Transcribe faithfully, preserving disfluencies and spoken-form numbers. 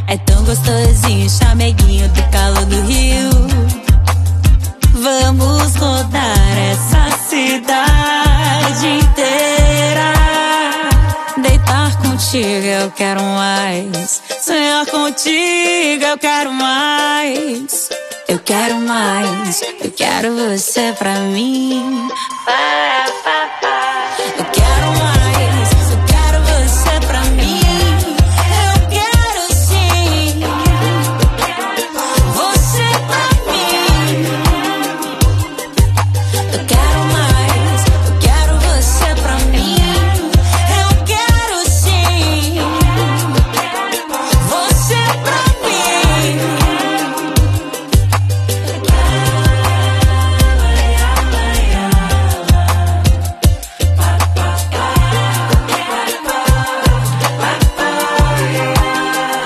É tão gostosinho, chameguinho do calor do Rio. Vamos rodar essa cidade inteira. Deitar contigo eu quero mais. Sonhar contigo eu quero mais. Eu quero mais, eu quero você pra mim. Eu